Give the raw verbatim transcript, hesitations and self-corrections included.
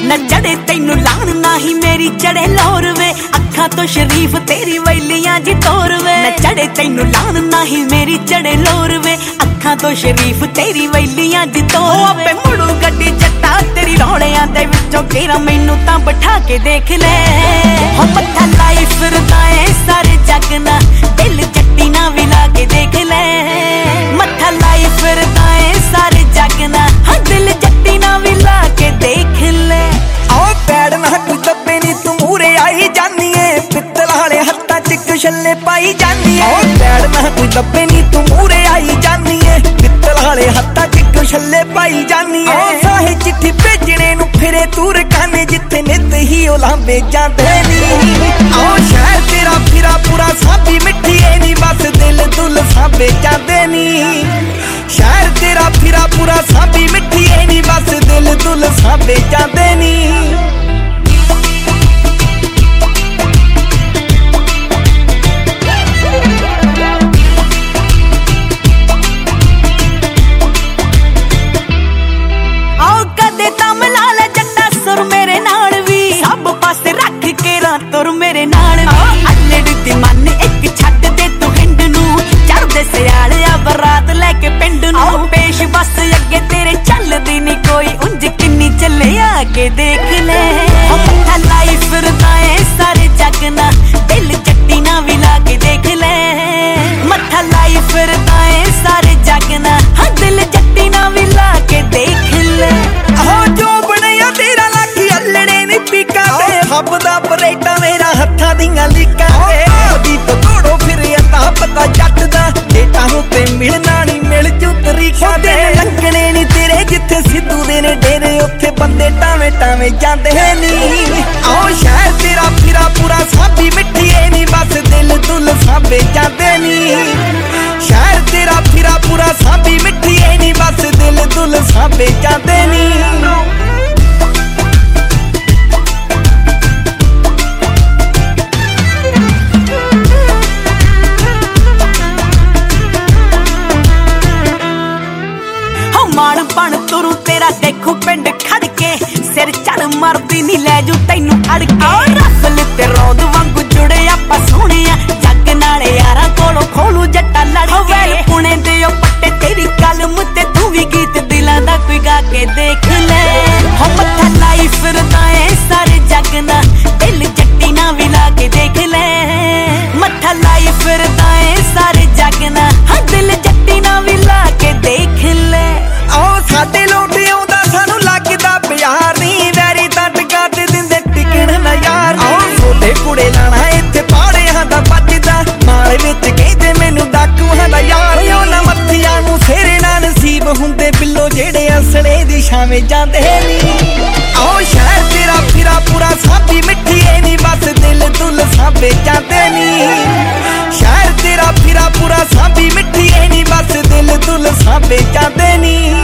न चढ़े तैनू लान नाही मेरी चढ़े लोर वे अखा तो शरीफ तेरी वैलियां जी तोर वे न चढ़े तैनू लान नाही मेरी चढ़े लोर वे अखा तो शरीफ तेरी वैलियां जी तोर वे मुड़ू गड्डी जट्टा तेरी रौड़ियां दे विचों घेरा मैनू तां बिठा के देख ले हो मत्था लाई फिरदा ऐ सारे जग ना दिल जट्टी ना भी ला के देख ले मत्था लाई फिरदा ऐ सारे जग ना हाँ दिल जट्टी ना भी ला के देख ले आओ पैड़ ना कोई दबे नी तू मूरे आई जानी है पित्तल वाले हत्था च कुशले पाई जानी है पैड़ ना कोई दबे नी तू मूरे आई जानी है पित्तल वाले हत्था च कुशले पाई जानी है साहे चिट्ठी भेजने नु फिरे तूर खाने जिथे नित ही ओ लांबे जांदे नी आओ शहर तेरा फिरा पूरा साबी मिट्टी है नी बस दिल दुल साबे जांदे नी शहर तेरा फिरा पूरा साबी मिट्टी है नी बस दिल दुल साबे जांदे नी तुर मेरे नाल अल्लड़ दी मन एक छड्ड दे तू हिंड नू चढ़दे सियाल आ बरात लेके पिंड नू पेश बस अगे तेरे चलदी नी कोई उंज किन्नी चले आके देख ले मत्था लाई फिरदा ऐ सारे जग ना दिल जट्टी ना भी ला के देख ले मत्था लाई फिरदा ऐ सारे जग ना हाँ दिल जट्टी ना भी ला के देख ले हो जो बनया तेरा लागी अल्लड़े नी पीका ते हबदा परेटा मेरा हत्था दियां लीकां ते दी तो तोड़ो फिर अता पता जट दा डेटा हूं ते मिलना नी मिल जू तरीका ते लंघने नी तेरे जिथे सिद्धू दे ने डेरे उत्थे बंदे टावे टावे जांदे नी आओ शहर तेरा फिरा पूरा साबी मिट्टी है नी बस दिल दुल साबे जांदे नी शहर तेरा फिरा पूरा साबी मिट्टी है नी बस दिल दुल साबे जांदे नी माण बन तुरू तेरा देखू पिंड खड़ के सिर चढ़ मरदी नी लै जू तैनू अड़ के रसल ते रौद वांगू जुड़े आपां सोहणे जग नाले यारां कोलों खोलू जट्टा लड़ के पुणे दे ओ पट्टे तेरी कलम ते तू भी गीत दिलां दा कोई गा के देख ले हो मत्था लाई फिरदा ऐ सारे जग ना दिल जट्टी ना भी ला के देख ले मत्था लाई फिरदा ऐ सारे जग ना हाँ दिल जट्टी ना भी ला के देख ले आओ साडे लोटे आउंदा सानू लगदा प्यार नी वैरी तां टका ते दिंदे टिकण ना यार आओ छोटे कुड़े लाना इत्थे पाड़ियां दा बजदा माल विच कहंदे मैनू डाकूआं दा यार ओ ना मत्थियां नू सेरे ना नसीब हुंदे बिल्लो जेड़े असले दी छावें जांदे नी आओ शहर तेरा फिरा पूरा साबी मिट्टी है नी बस दिल दुल साबे जांदे नी शहर तेरा फिरा पूरा साबी मिट्टी है नी बस दिल दुल साबे जांदे नी।